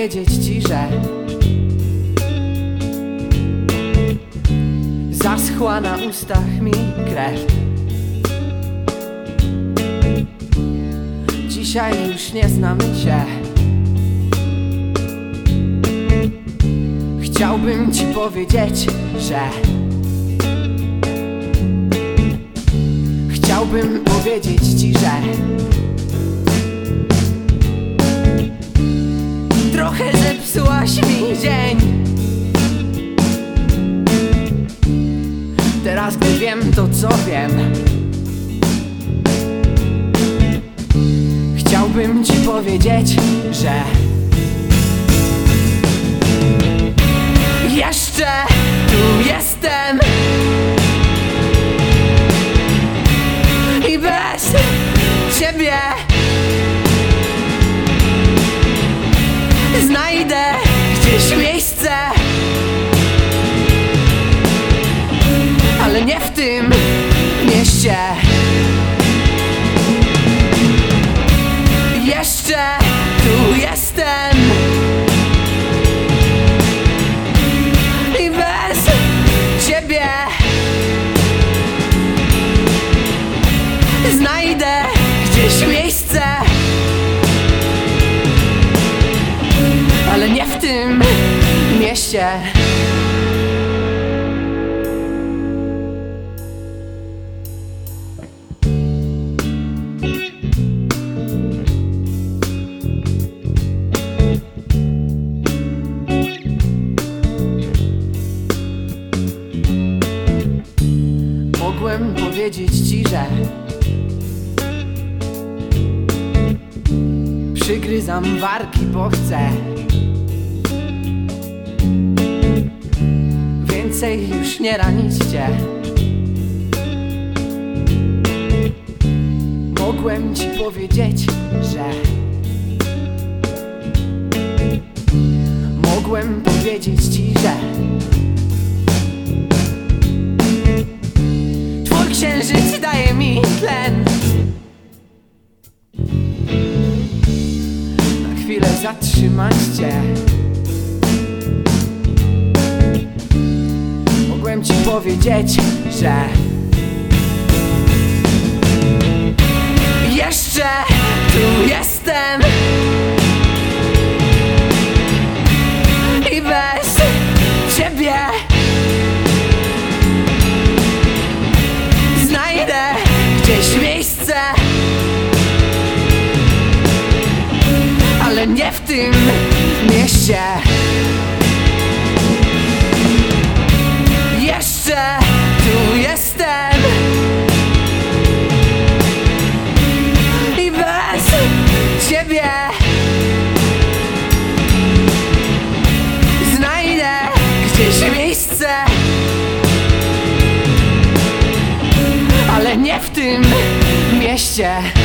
powiedzieć ci, że zaschła na ustach mi krew. Dzisiaj już nie znamy się. Chciałbym ci powiedzieć, że chciałbym powiedzieć ci, że trochę zepsułaś mi dzień. Teraz gdy wiem to co wiem, chciałbym ci powiedzieć, że jeszcze tu jestem i bez ciebie znajdę gdzieś miejsce, ale nie w tym mieście. Jeszcze tu jestem i bez ciebie znajdę gdzieś miejsce, ale nie w tym mieście. Mogłem powiedzieć ci, że przygryzam wargi, bo chcę więcej już nie ranić cię. Mogłem ci powiedzieć, że mogłem powiedzieć ci, że twój księżyc daje mi tlen. Na chwilę zatrzymać cię. Mogłem ci powiedzieć, że jeszcze tu jestem i bez ciebie znajdę gdzieś miejsce, ale nie w tym mieście. Jeszcze tu jestem i bez ciebie znajdę gdzieś miejsce, ale nie w tym mieście.